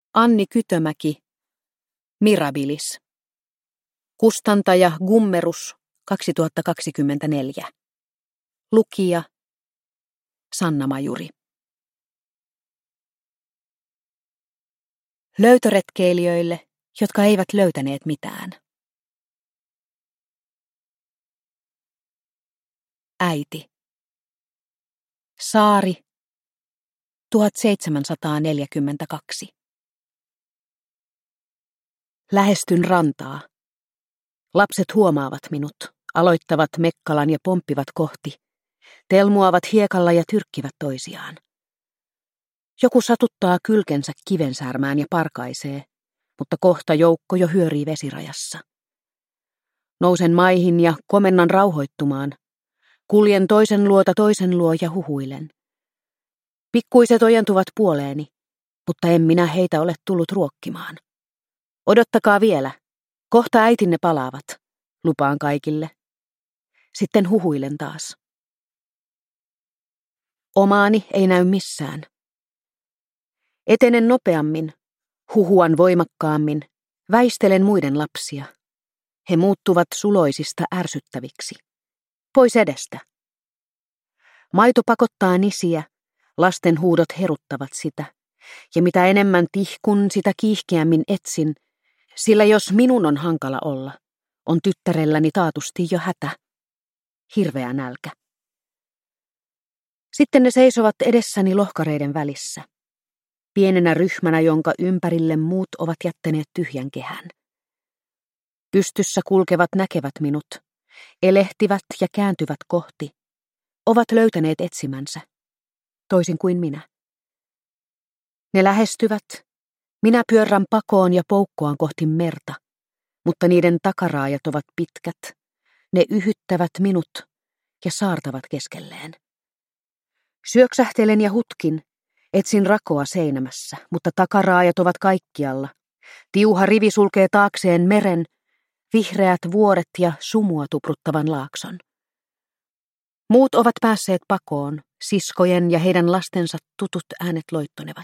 Anni Kytömäki, Mirabilis. Kustantaja Gummerus 2024. Lukija Sanna Majuri. Löytöretkeilijöille, jotka eivät löytäneet mitään. Äiti. Saari 1742. Lähestyn rantaa. Lapset huomaavat minut, aloittavat mekkalan ja pomppivat kohti, telmuavat hiekalla ja tyrkkivät toisiaan. Joku satuttaa kylkensä kivensärmään ja parkaisee, mutta kohta joukko jo hyörii vesirajassa. Nousen maihin ja komennan rauhoittumaan. Kuljen toisen luo ja huhuilen. Pikkuiset ojentuvat puoleeni, mutta en minä heitä ole tullut ruokkimaan. Odottakaa vielä, kohta äitinne palaavat, lupaan kaikille. Sitten huhuilen taas. Omaani ei näy missään. Etenen nopeammin, huhuan voimakkaammin, väistelen muiden lapsia. He muuttuvat suloisista ärsyttäviksi. Pois edestä. Maito pakottaa nisiä, lasten huudot heruttavat sitä, ja mitä enemmän tihkun, sitä kiihkeämmin etsin, sillä jos minun on hankala olla, on tyttärelläni taatusti jo hätä. Hirveä nälkä. Sitten ne seisovat edessäni lohkareiden välissä, pienenä ryhmänä, jonka ympärille muut ovat jättäneet tyhjän kehän. Pystyssä kulkevat näkevät minut, elehtivät ja kääntyvät kohti, ovat löytäneet etsimänsä, toisin kuin minä. Ne lähestyvät, minä pyörrän pakoon ja poukkoan kohti merta, mutta niiden takaraajat ovat pitkät, ne yhyttävät minut ja saartavat keskelleen. Syöksähtelen ja hutkin, etsin rakoa seinämässä, mutta takaraajat ovat kaikkialla. Tiuha rivi sulkee taakseen meren, vihreät vuoret ja sumua tupruttavan laakson. Muut ovat päässeet pakoon, siskojen ja heidän lastensa tutut äänet loittonevat.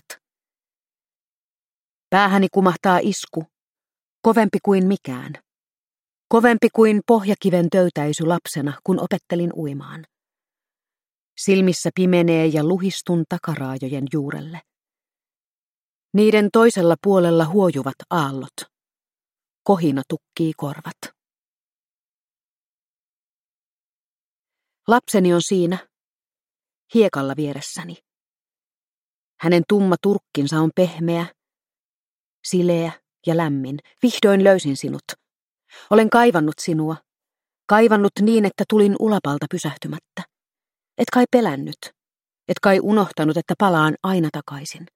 Päähäni kumahtaa isku, kovempi kuin mikään. Kovempi kuin pohjakiven töytäisy lapsena, kun opettelin uimaan. Silmissä pimenee ja luhistun takaraajojen juurelle. Niiden toisella puolella huojuvat aallot. Kohina tukkii korvat. Lapseni on siinä, hiekalla vieressäni. Hänen tumma turkkinsa on pehmeä, sileä ja lämmin. Vihdoin löysin sinut. Olen kaivannut sinua. Kaivannut niin, että tulin ulapalta pysähtymättä. Et kai pelännyt. Et kai unohtanut, että palaan aina takaisin.